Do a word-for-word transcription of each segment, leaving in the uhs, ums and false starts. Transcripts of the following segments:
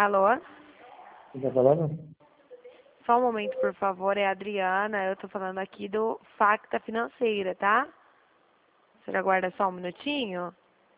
Alô? Tá falando? Só um momento, por favor. É a Adriana. Eu tô falando aqui do Facta Financeira, tá? Você aguarda só um minutinho?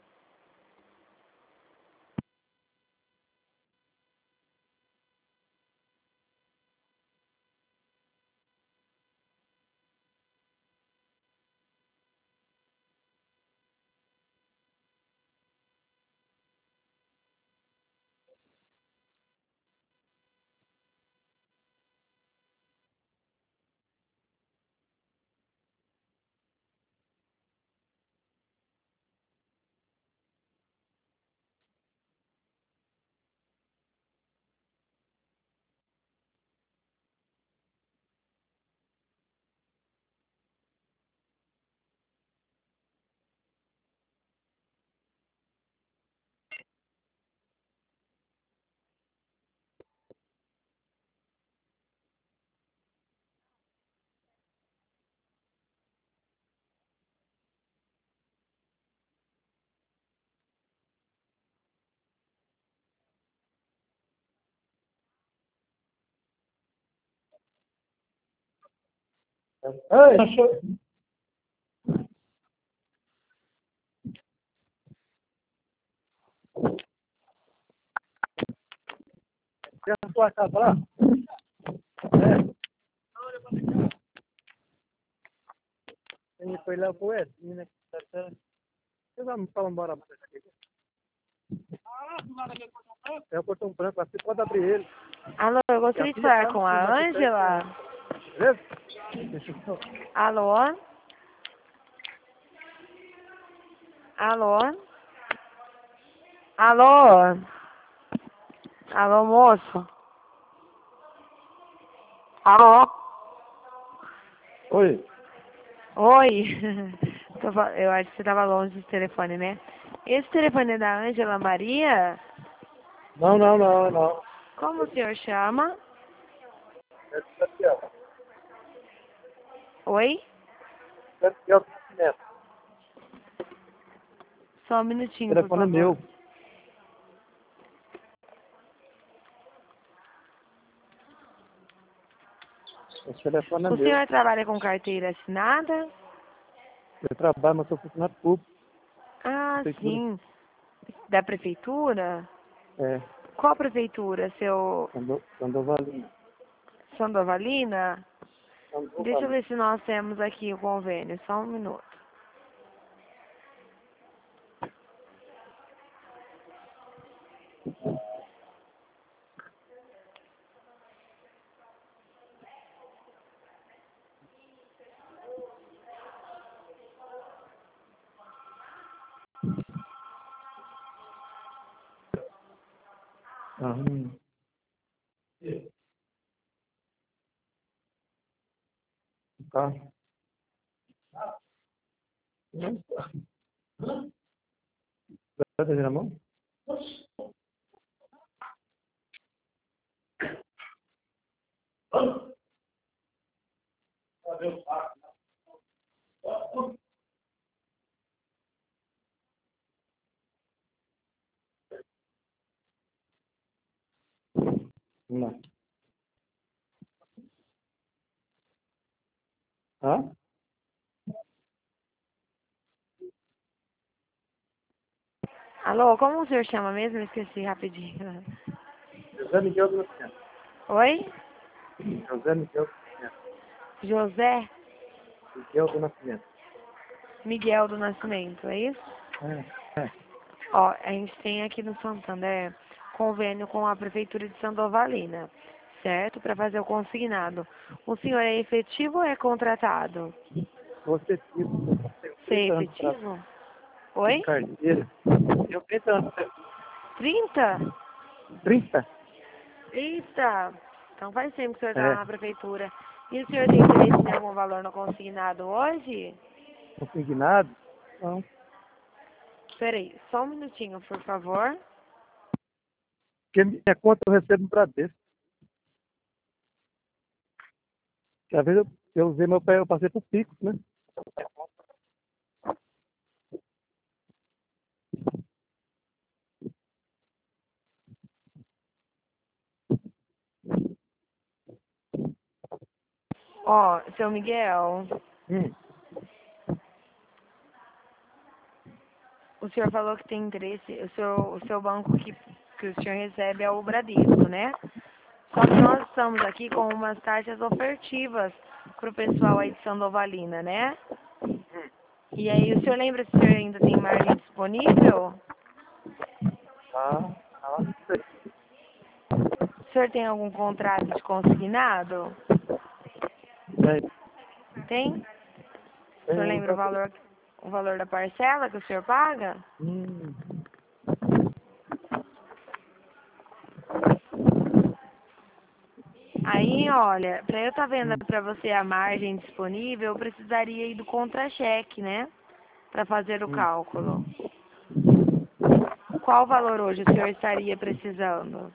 Ei, achou? Tem a sua casa lá? É. Ele foi lá pro Edinho, né? Você vai me falar embora mais aqui. É o portão branco, você pode abrir ele. Alô, eu gostaria de falar com a Ângela. Beleza? Alô? Alô? Alô? Alô, moço? Alô? Oi. Oi? Tô fa- Eu acho que você tava longe desse telefone, né? Esse telefone é da Ângela Maria? Não, não, não, não. Como o senhor chama? É do Santiago. Oi? Santiago do Nascimento. Só um O minutinho, por telefone é favor. meu. Esse telefone é O meu. senhor trabalha com carteira assinada? Eu trabalho, mas sou funcionário público. Ah, Prefeitura. sim. Da prefeitura? É. Qual prefeitura? Seu Sandovalina. Sandovalina? Deixa eu Sandovalina. ver se nós temos aqui o convênio. Só um minuto. Aham. Tá. Vai fazer na mão? Vamos lá. Hã? Alô, como o senhor chama mesmo? Eu esqueci rapidinho. José Miguel do Nascimento. Oi? José Miguel do Nascimento. José Miguel do Nascimento. Miguel do Nascimento, é isso? É. É. Ó, a gente tem aqui no Santander convênio com a Prefeitura de Sandovalina, certo? Para fazer o consignado. O senhor é efetivo ou é contratado? Você tive Ser trinta anos pra efetivo? de Oi? carteira. Eu trinta anos. Trinta? trinta? Eita! Então faz tempo que o senhor está É. na prefeitura. E o senhor tem interesse em algum valor no consignado hoje? Consignado? Não. Peraí, só um minutinho, por favor. Porque minha conta eu recebo no Bradesco. Às vezes eu, eu usei meu pé, eu passei pro Pix, né? Ó, seu Miguel, Hum. o senhor falou que tem interesse, o seu, o seu banco que, que o senhor recebe é o Bradesco, né? Só que nós estamos aqui com umas taxas ofertivas pro pessoal aí de Sandovalina, né? E aí, o senhor lembra se o senhor ainda tem margem disponível? Ah, ah, não sei. O senhor tem algum contrato de consignado? Tem. Tem? O Tem senhor um lembra o pra... valor, o valor da parcela que o senhor paga? Hum. Aí, olha, para eu estar vendo Hum. para você a margem disponível, eu precisaria ir do contra-cheque, né? Para fazer o Hum. cálculo. Qual valor hoje o senhor estaria precisando?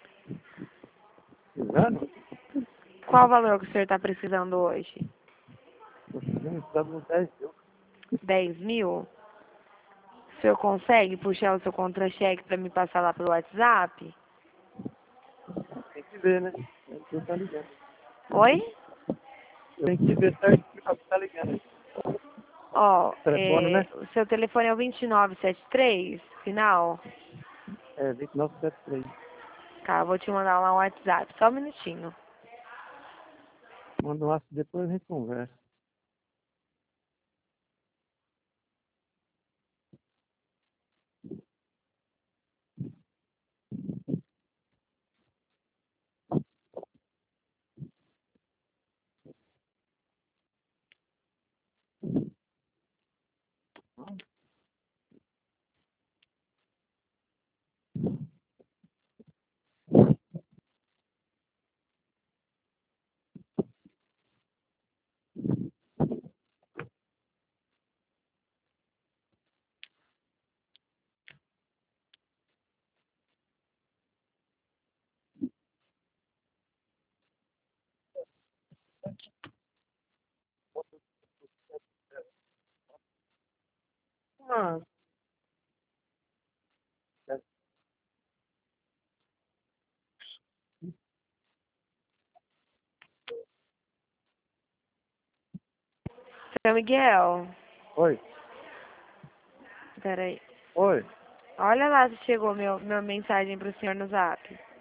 Engano? Qual valor que o senhor está precisando hoje? Tô precisando de uns dez mil. Dez mil? O senhor consegue puxar o seu contra-cheque para me passar lá pelo WhatsApp? Tem que ver, né? Tem que tá ligando. Oi? Tem que ver certo que tá ligando. Ó, Telefone, é, né? o seu telefone é o vinte e nove setenta e três, final? É, vinte e nove setenta e três. Tá, eu vou te mandar lá um WhatsApp, só um minutinho. Manda um aço depois a gente conversa. Ah, Seu Miguel, oi. peraí. Oi. Olha lá se chegou meu, minha mensagem pro senhor no Zap.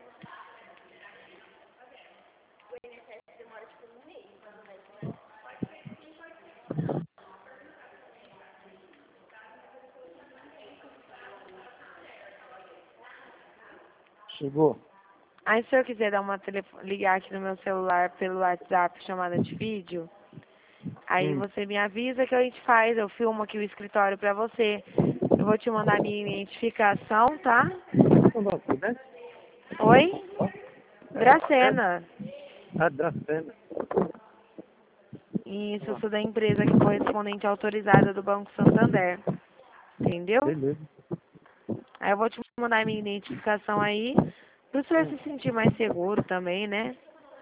Chegou. Aí se o senhor quiser dar uma telefo- ligar aqui no meu celular pelo WhatsApp chamada de vídeo, aí Hum. você me avisa que a gente faz, eu filmo aqui o escritório pra você. Eu vou te mandar minha identificação, tá? Então, dá tudo, né? Oi? É, Dracena. a Dracena. Isso, eu sou da empresa que é correspondente autorizada do Banco Santander. Entendeu? Beleza. Aí eu vou te mandar minha identificação aí, pro senhor se sentir mais seguro também, né?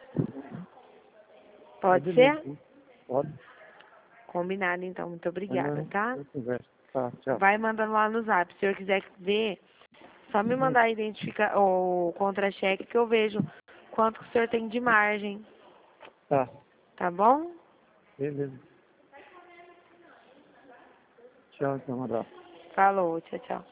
É, Pode beleza, ser? sim. Pode. Combinado, então. Muito obrigada, Amanhã tá? eu converso. Tá, tchau. Vai mandando lá no Zap. Se o senhor quiser ver, só me Hum. mandar identificar o contra-cheque que eu vejo quanto que o senhor tem de margem. Tá, Tá bom? beleza. Tchau, então, um abraço. Falou, tchau, tchau.